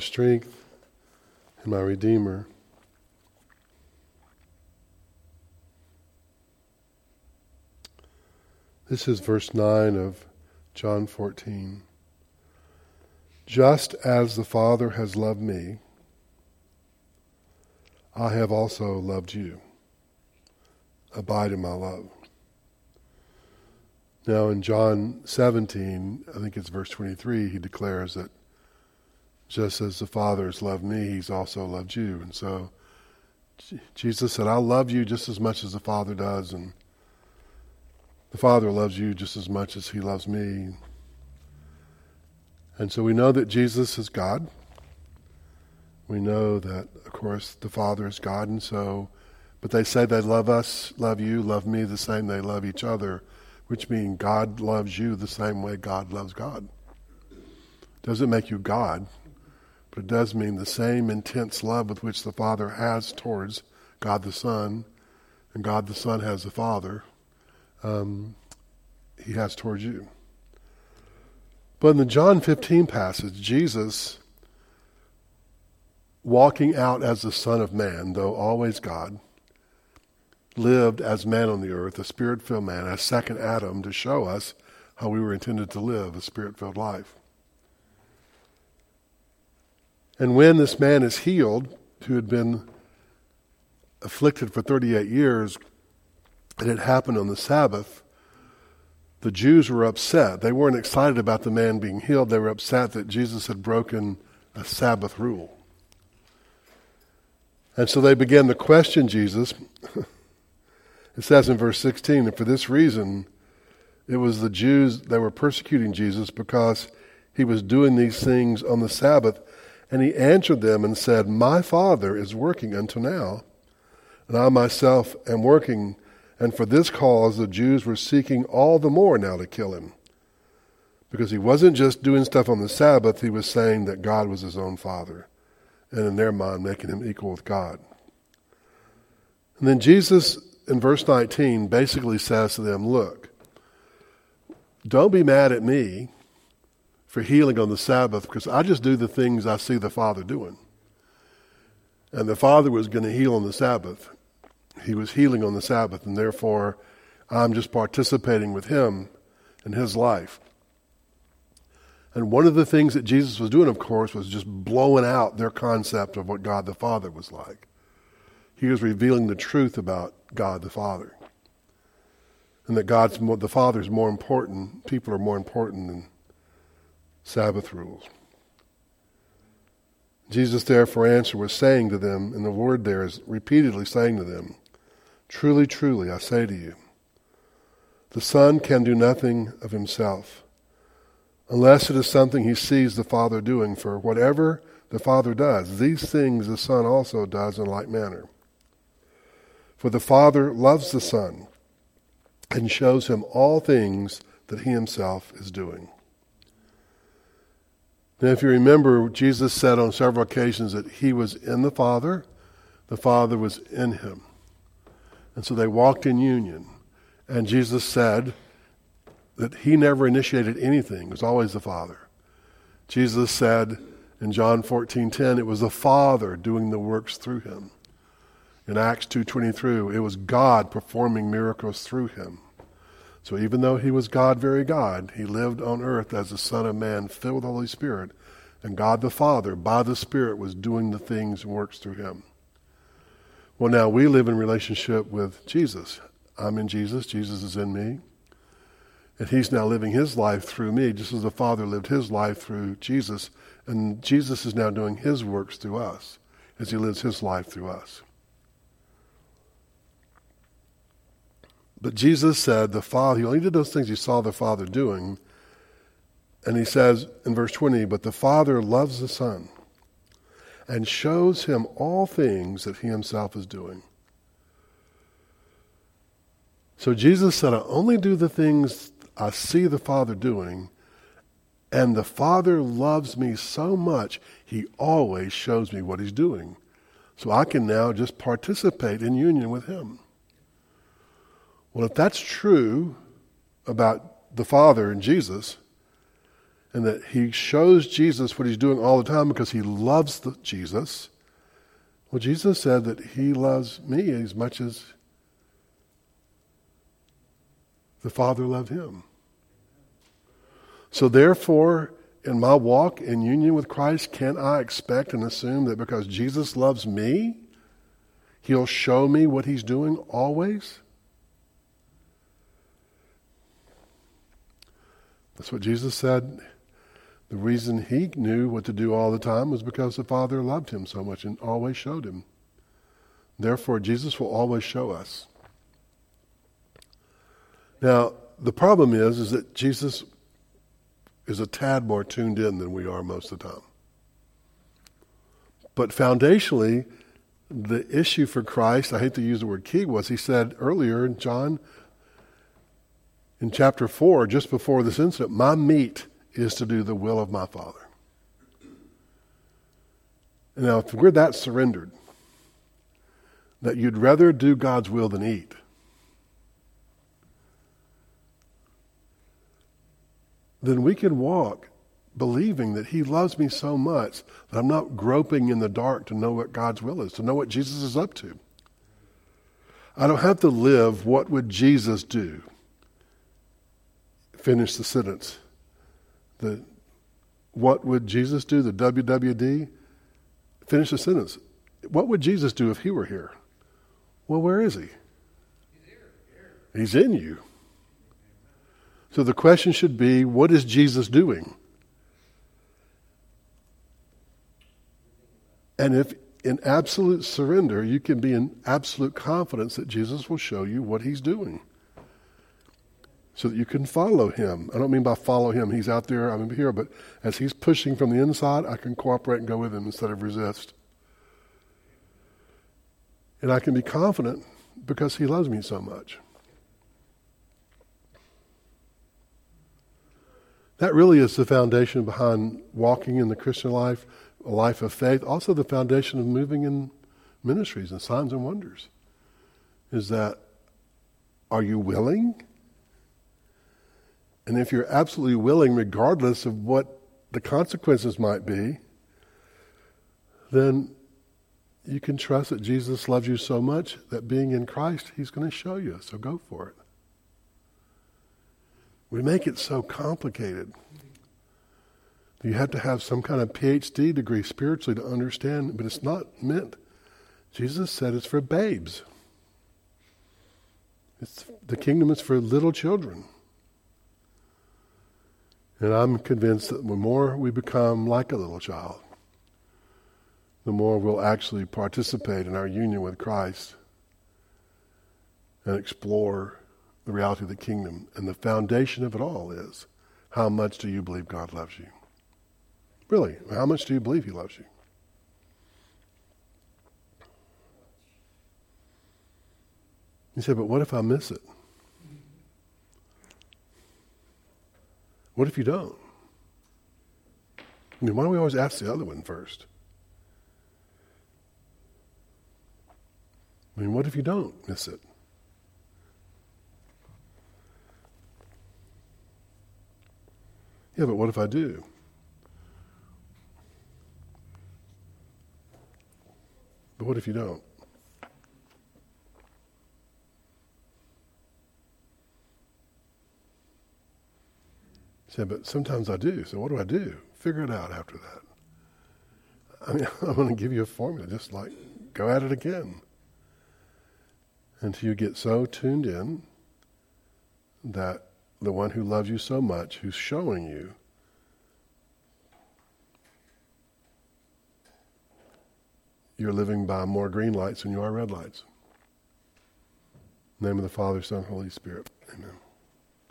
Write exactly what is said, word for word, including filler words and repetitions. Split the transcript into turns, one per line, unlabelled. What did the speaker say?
strength and my Redeemer. This is verse nine of John fourteen. Just as the Father has loved me, I have also loved you. Abide in my love. Now in John seventeen, I think it's verse twenty-three, he declares that just as the Father has loved me, he's also loved you. And so Jesus said, I love you just as much as the Father does, and the Father loves you just as much as he loves me. And so we know that Jesus is God. We know that, of course, the Father is God, and so, but they say they love us, love you, love me the same they love each other, which means God loves you the same way God loves God. Doesn't make you God, but it does mean the same intense love with which the Father has towards God the Son, and God the Son has the Father, um, he has towards you. But in the John fifteen passage, Jesus, walking out as the Son of Man, though always God, lived as man on the earth, a spirit-filled man, as second Adam, to show us how we were intended to live a spirit-filled life. And when this man is healed, who had been afflicted for thirty-eight years, and it happened on the Sabbath, the Jews were upset. They weren't excited about the man being healed. They were upset that Jesus had broken a Sabbath rule. And so they began to question Jesus. It says in verse sixteen, and for this reason, it was the Jews, they were persecuting Jesus because he was doing these things on the Sabbath. And he answered them and said, my Father is working until now, and I myself am working. And for this cause, the Jews were seeking all the more now to kill him. Because he wasn't just doing stuff on the Sabbath, he was saying that God was his own Father. And in their mind, making him equal with God. And then Jesus, in verse nineteen, basically says to them, look, don't be mad at me for healing on the Sabbath, because I just do the things I see the Father doing. And the Father was going to heal on the Sabbath. He was healing on the Sabbath, and therefore I'm just participating with him in his life. And one of the things that Jesus was doing, of course, was just blowing out their concept of what God the Father was like. He was revealing the truth about God the Father. And that God's more, the Father is more important, people are more important than Sabbath rules. Jesus therefore answered was saying to them, and the word there is repeatedly saying to them, truly, truly, I say to you, the Son can do nothing of himself, unless it is something he sees the Father doing. For whatever the Father does, these things the Son also does in like manner. For the Father loves the Son, and shows him all things that he himself is doing. Now, if you remember, Jesus said on several occasions that he was in the Father, the Father was in him. And so they walked in union. And Jesus said that he never initiated anything. It was always the Father. Jesus said in John fourteen ten, it was the Father doing the works through him. In Acts two twenty-three, it was God performing miracles through him. So even though he was God, very God, he lived on earth as the Son of Man, filled with the Holy Spirit. And God the Father, by the Spirit, was doing the things and works through him. Well, now we live in relationship with Jesus. I'm in Jesus, Jesus is in me. And he's now living his life through me, just as the Father lived his life through Jesus. And Jesus is now doing his works through us, as he lives his life through us. But Jesus said the Father, he only did those things he saw the Father doing. And he says in verse twenty, but the Father loves the Son and shows him all things that he himself is doing. So Jesus said, I only do the things I see the Father doing, and the Father loves me so much, he always shows me what he's doing. So I can now just participate in union with him. Well, if that's true about the Father and Jesus, and that he shows Jesus what he's doing all the time because he loves the Jesus. Well, Jesus said that he loves me as much as the Father loved him. So therefore, in my walk in union with Christ, can I expect and assume that because Jesus loves me, he'll show me what he's doing always? That's what Jesus said. The reason he knew what to do all the time was because the Father loved him so much and always showed him. Therefore, Jesus will always show us. Now, the problem is, is that Jesus is a tad more tuned in than we are most of the time. But foundationally, the issue for Christ, I hate to use the word key, was he said earlier in John, in chapter four, just before this incident, my meat is to do the will of my Father. Now, if we're that surrendered, that you'd rather do God's will than eat, then we can walk believing that he loves me so much that I'm not groping in the dark to know what God's will is, to know what Jesus is up to. I don't have to live, what would Jesus do? Finish the sentence. The what would Jesus do? The W W D? Finish the sentence. What would Jesus do if he were here? Well, where is he?
He's here.
He's in you. So the question should be, what is Jesus doing? And if in absolute surrender, you can be in absolute confidence that Jesus will show you what he's doing, so that you can follow him. I don't mean by follow him, he's out there, I'm here, but as he's pushing from the inside, I can cooperate and go with him instead of resist. And I can be confident because he loves me so much. That really is the foundation behind walking in the Christian life, a life of faith, also the foundation of moving in ministries and signs and wonders. Is that, are you willing? And if you're absolutely willing, regardless of what the consequences might be, then you can trust that Jesus loves you so much that being in Christ, he's going to show you. So go for it. We make it so complicated. You have to have some kind of P H D degree spiritually to understand, but it's not meant. Jesus said it's for babes. It's, the kingdom is for little children. And I'm convinced that the more we become like a little child, the more we'll actually participate in our union with Christ and explore the reality of the kingdom. And the foundation of it all is, how much do you believe God loves you? Really, how much do you believe he loves you? You say, but what if I miss it? What if you don't? I mean, why don't we always ask the other one first? I mean, what if you don't miss it? Yeah, but what if I do? But what if you don't? Say, but sometimes I do. So what do I do? Figure it out after that. I mean, I'm going to give you a formula. Just like, go at it again. Until you get so tuned in that the one who loves you so much, who's showing you, you're living by more green lights than you are red lights. In the name of the Father, Son, Holy Spirit. Amen.